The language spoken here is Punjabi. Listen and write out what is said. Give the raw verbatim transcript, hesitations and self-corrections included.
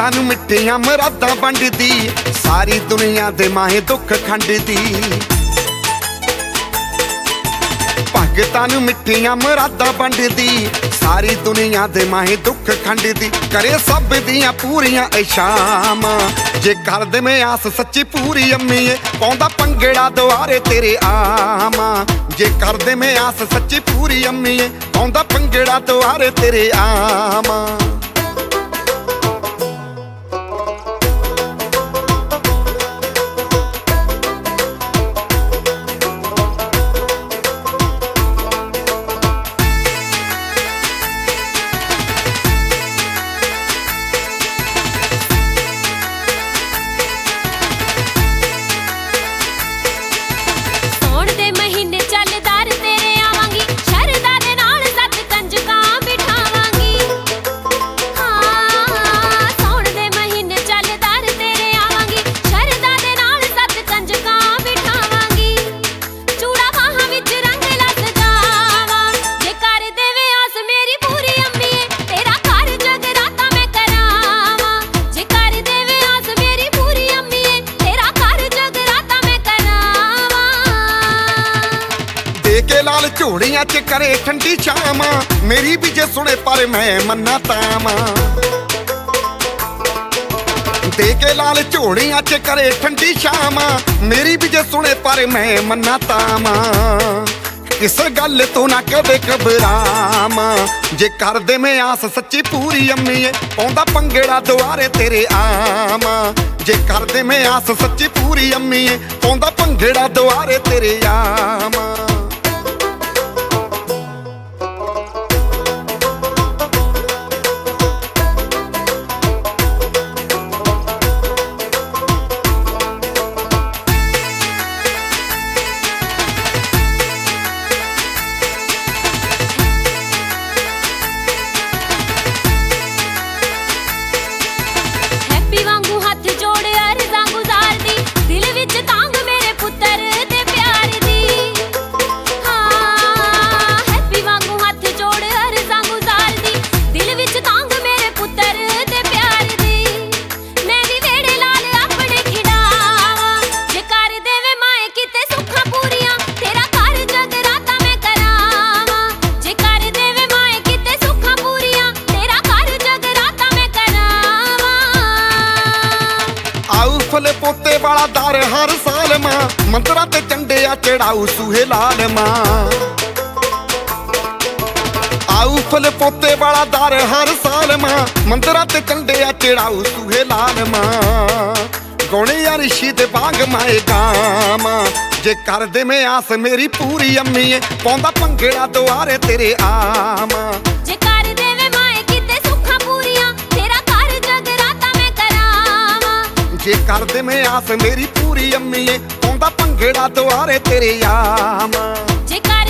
ਭਗਤਾਂ ਨੂੰ ਮਿੱਠੀਆਂ ਮੁਰਾਦਾਂ ਵੰਡਦੀ, ਸਾਰੀ ਦੁਨੀਆ ਦੇ ਮਾਹੇ ਦੁੱਖ ਖੰਡਦੀ। ਭਗਤਾਂ ਨੂੰ ਮਿੱਠੀਆਂ ਮੁਰਾਦਾਂ ਵੰਡਦੀ, ਸਾਰੀ ਦੁਨੀਆ ਦੇ ਮਾਹੇ ਦੁੱਖ ਖੰਡਦੀ। ਕਰੇ ਸਭ ਦੀਆਂ ਪੂਰੀਆਂ ਇਸ਼ਾਵਾਂ, ਜੇ ਕਰ ਦੇਵੇਂ ਆਸ ਸੱਚੀ ਪੂਰੀ ਅੰਮੀਏ, ਪਾਉਂਦਾ ਭੰਗੜਾ ਦੁਆਰੇ ਤੇਰੇ ਆਵਾਂ। ਜੇ ਕਰ ਦੇਵੇਂ ਆਸ ਸੱਚੀ ਪੂਰੀ ਅੰਮੀਏ, ਪਾਉਂਦਾ ਭੰਗੜਾ ਦੁਆਰੇ ਤੇਰੇ ਆਵਾਂ। ਕੇ ਲਾਲ ਝੋੜੀਆਂ ਚ ਕਰੇ ਠੰਡੀ ਛਾਵਾਂ, ਮੇਰੀ ਵੀ ਜੇ ਸੁਣੇ ਪਰ ਮੈਂ ਮੰਨਾ ਤਾਵਾਂ। ਦੇ ਕੇ ਲਾਲ ਝੋੜੀਆਂ ਚ ਕਰੇ ਠੰਡੀ ਛਾਵਾਂ, ਮੇਰੀ ਵੀ ਜੇ ਸੁਣੇ ਪਰ ਮੈਂ ਮੰਨਾ ਤਾਵਾਂ। ਕਿਸ ਗੱਲ ਤੋਂ ਨਾ ਕਦੇ ਘਬਰਾਵਾਂ, ਜੇ ਕਰ ਦੇਵੇਂ ਆਸ ਸੱਚੀ ਪੂਰੀ ਅੰਮੀਏ, ਪਾਉਂਦਾ ਭੰਗੜਾ ਦੁਆਰੇ ਤੇਰੇ ਆਵਾਂ। ਜੇ ਕਰ ਦੇਵੇਂ ਆਸ ਸੱਚੀ ਪੂਰੀ ਅੰਮੀਏ, ਪਾਉਂਦਾ ਭੰਗੜਾ ਦੁਆਰੇ ਤੇਰੇ ਆਵਾਂ। ਫੁੱਲ ਪੋਤੇ ਵਾਲਾ ਦਰ ਹਰ ਸਾਲ ਮਾਂ, ਮੰਦਰਾਂ ਤੇ ਚੰਡਿਆ ਚੜਾਊ ਸੂਹੇ ਲਾਲ ਮਾਂ। ਆਊ ਫੁੱਲ ਪੋਤੇ ਵਾਲਾ ਦਰ ਹਰ ਸਾਲ ਮਾਂ, ਮੰਦਰਾਂ ਤੇ ਚੰਡਿਆ ਚੜਾਊ ਸੂਹੇ ਲਾਲ ਮਾਂ। ਗੋਣੇ ਆ ਰਿਸ਼ੀ ਦੇ ਬਾਗ ਮਾਏ ਗਾਵਾਂ, ਜੇ ਕਰ ਦੇਵੇਂ ਆਸ ਮੇਰੀ ਪੂਰੀ ਅੰਮੀਏ, ਪਾਉਂਦਾ ਭੰਗੜਾ ਦੁਆਰੇ ਤੇਰੇ ਆਵਾਂ। ਜੇ ਕਰ ਦੇਵੇਂ ਆਸ ਮੇਰੀ ਪੂਰੀ ਅੰਮੀਏ, ਪਾਉਂਦਾ ਭੰਗੜਾ ਦੁਆਰੇ ਤੇਰੇ ਆਵਾਂ।